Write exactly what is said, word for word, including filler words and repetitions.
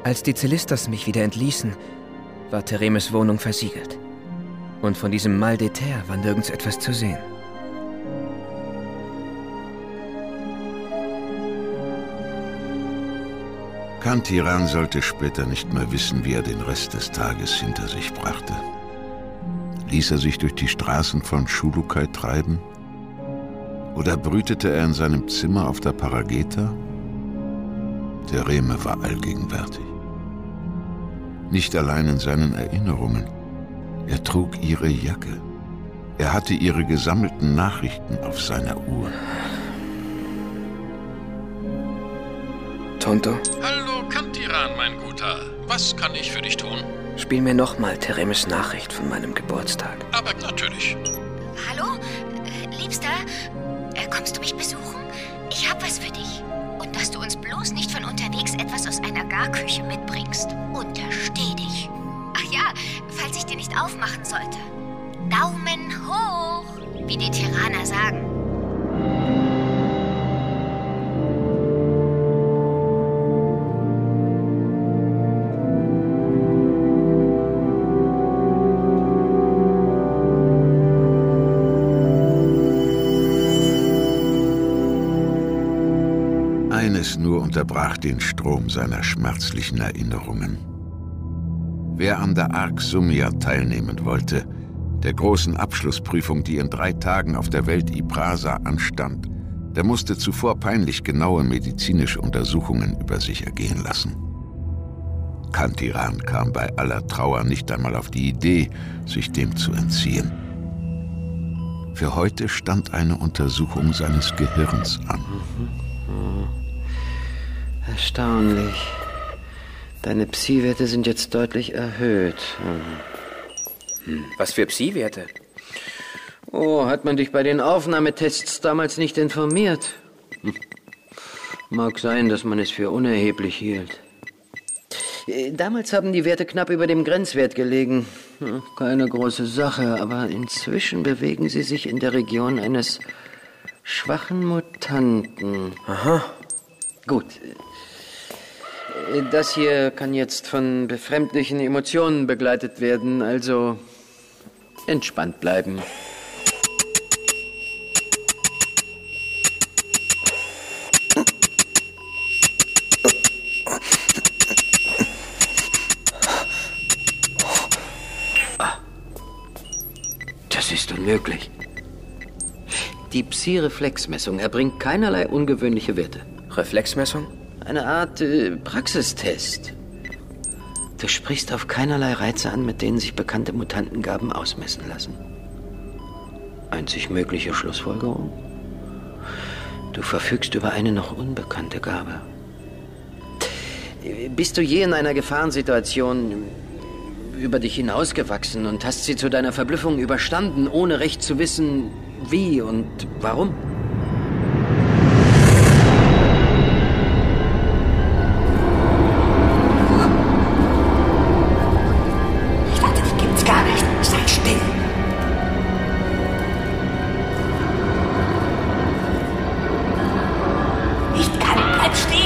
Als die Zelisters mich wieder entließen, war Theremes Wohnung versiegelt. Und von diesem Mal de Terre war nirgends etwas zu sehen. Kantiran sollte später nicht mehr wissen, wie er den Rest des Tages hinter sich brachte. Ließ er sich durch die Straßen von Chulukai treiben? Oder brütete er in seinem Zimmer auf der Parageta? Thereme war allgegenwärtig. Nicht allein in seinen Erinnerungen. Er trug ihre Jacke. Er hatte ihre gesammelten Nachrichten auf seiner Uhr. Tonto? Hallo, Kantiran, mein Guter. Was kann ich für dich tun? Spiel mir nochmal Theremes Nachricht von meinem Geburtstag. Aber natürlich. Hallo? Äh, Liebster? Äh, kommst du mich besuchen? Ich hab was für dich. Und dass du uns bloß nicht von unterwegs etwas aus einer Garküche mitbringst. Untersteh dich. Ach ja, falls ich dir nicht aufmachen sollte. Daumen hoch, wie die Terraner sagen. Eines nur unterbrach den Strom seiner schmerzlichen Erinnerungen. Wer an der Ark Sumia teilnehmen wollte, der großen Abschlussprüfung, die in drei Tagen auf der Welt Iprasa anstand, der musste zuvor peinlich genaue medizinische Untersuchungen über sich ergehen lassen. Kantiran kam bei aller Trauer nicht einmal auf die Idee, sich dem zu entziehen. Für heute stand eine Untersuchung seines Gehirns an. Erstaunlich. Deine Psi-Werte sind jetzt deutlich erhöht. Hm. Was für Psi-Werte? Oh, hat man dich bei den Aufnahmetests damals nicht informiert? Hm. Mag sein, dass man es für unerheblich hielt. Damals haben die Werte knapp über dem Grenzwert gelegen. Keine große Sache, aber inzwischen bewegen sie sich in der Region eines schwachen Mutanten. Aha. Gut. Das hier kann jetzt von befremdlichen Emotionen begleitet werden, also entspannt bleiben. Ah, das ist unmöglich. Die Psi-Reflexmessung erbringt keinerlei ungewöhnliche Werte. Reflexmessung? Eine Art äh, Praxistest. Du sprichst auf keinerlei Reize an, mit denen sich bekannte Mutantengaben ausmessen lassen. Einzig mögliche Schlussfolgerung? Du verfügst über eine noch unbekannte Gabe. Bist du je in einer Gefahrensituation über dich hinausgewachsen und hast sie zu deiner Verblüffung überstanden, ohne recht zu wissen, wie und warum? Nicht kann, bleib stehen!